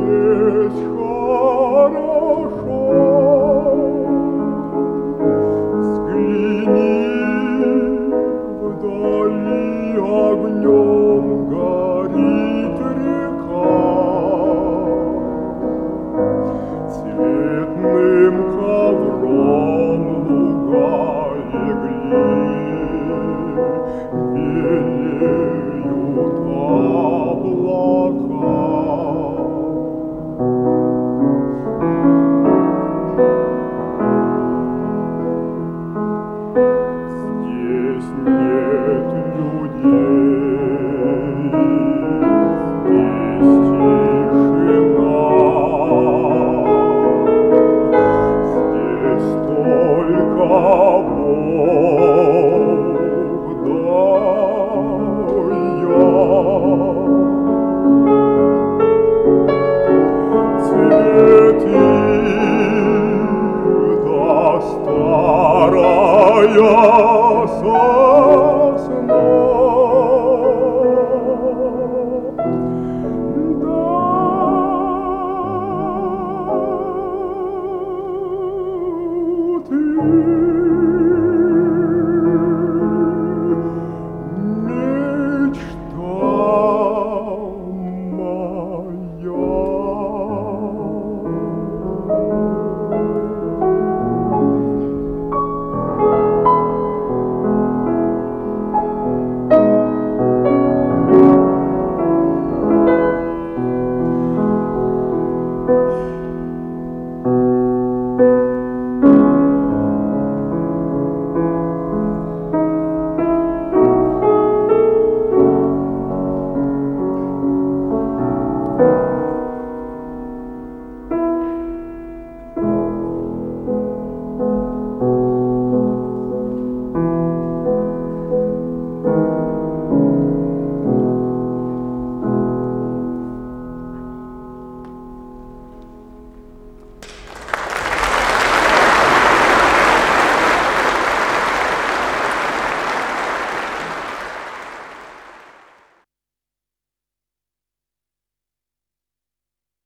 здесь хорошо. Взгляни, вдали огнем горит река, цветным ковром луга легли, белеют облака. Здесь нет людей, здесь тишина, здесь только Бог да я. Цветы да старая